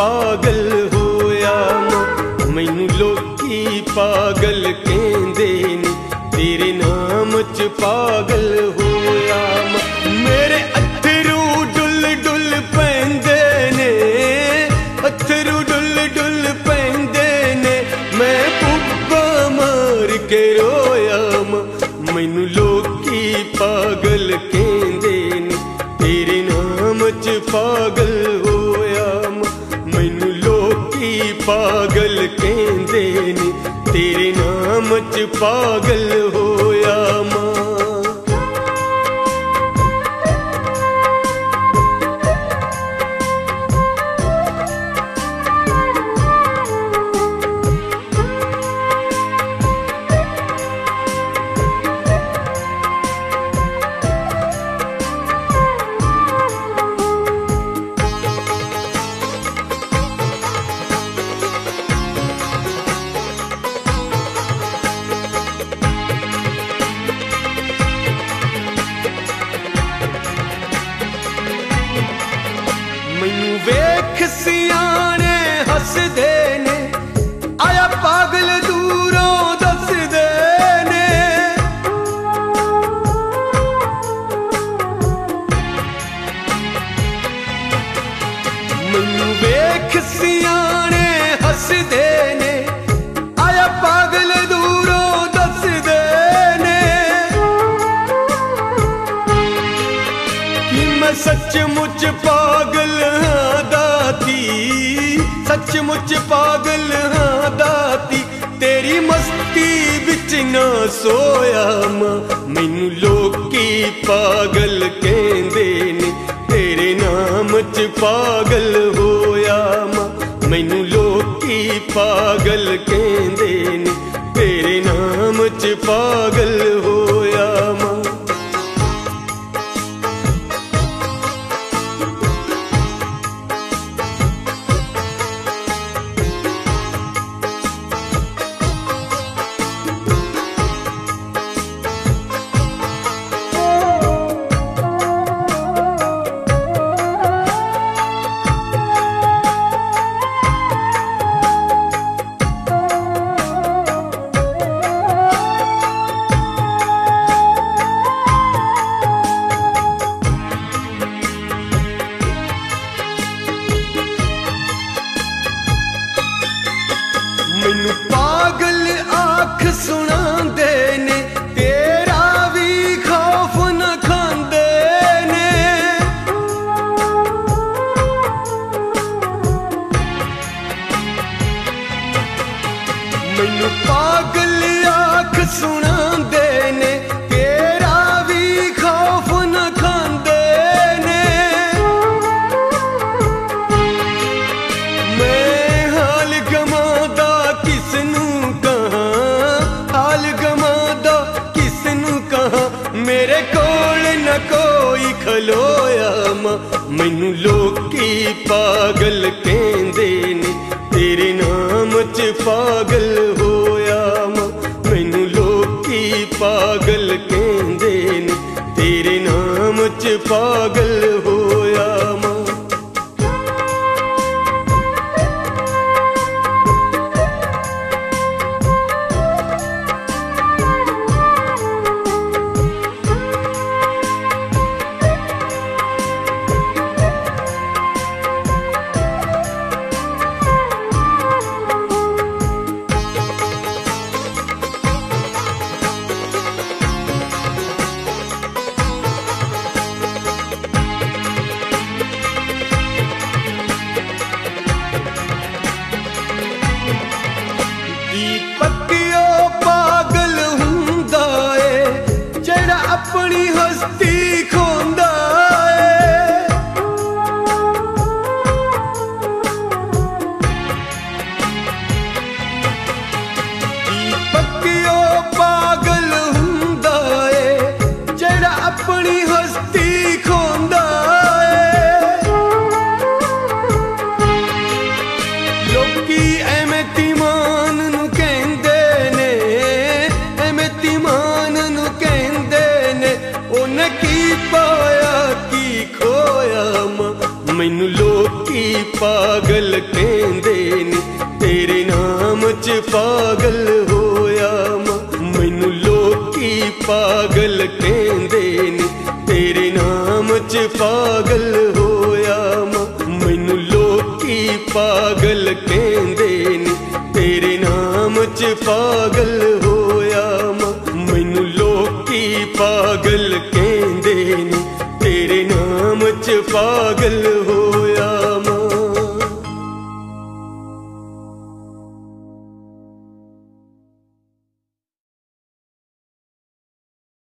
पागल होया मां, मैनू लोकी पागल कहंदे ने, तेरे नाम च पागल होया मां। मेरे अथरू डुल डुल पैंदे ने, अथरू डुल डुल पैंदे ने, मैं पुब्बा मार के रोया मां, मैनू लोकी पागल कहंदे ने, तेरे नाम च पागल होया मां, मैनू लोकी पागल कहंदे ने, तेरे नाम च पागल होया मां। मैनू वेख सियाने हसदे ने, आया पागल दूरों दसदे ने, मैनू वेख सियाने हसदे ने, आया पागल दूरों दसदे ने, कि मैं सचमुच पागल हाँ दाती, सचमुच पागल हाँ दाती, तेरी मस्ती बिच ना सोया मां, मैनू लोकी पागल कहंदे ने, तेरे नाम च पागल होया मां, मैनू लोकी पागल कहंदे ने, तेरे नाम च पागल होया मां। मैनू पागल आख सुनांदे ने, तेरा भी खौफ न खांदे ने, मैनू पागल आख सुनांदे ने, तेरा भी खौफ न खांदे ने, मैं हाल गमादा किसनू कहां, हाल गमादा किसनू कहां, मेरे कोल न कोई खलोया मां, मैनू लोकी पागल कहंदे ने, तेरे नाम च पागल होया मां, मैनू लोकी पागल कहंदे ने, तेरे नाम च पागल होया मां। दीपकियो पागल हुंदा ए, जेड़ा अपनी हस्ती खोंदा ए, दीपकियो पागल हुंदा ए, जेड़ा अपनी हस्ती खोंदा ए, लोकी एवें तीमान नू कहंदे ने, एवें तीमान नू कहंदे ने, ओने की पागल कहंदे ने तेरे नाम च पागल होया मां मैनू लोकी पागल कहंदे ने तेरे नाम च पागल होया मां मैनू लोकी पागल कहंदे ने तेरे नाम च पागल होया मां मैनू लोकी पागल कहंदे ने तेरे नाम च पागल होया।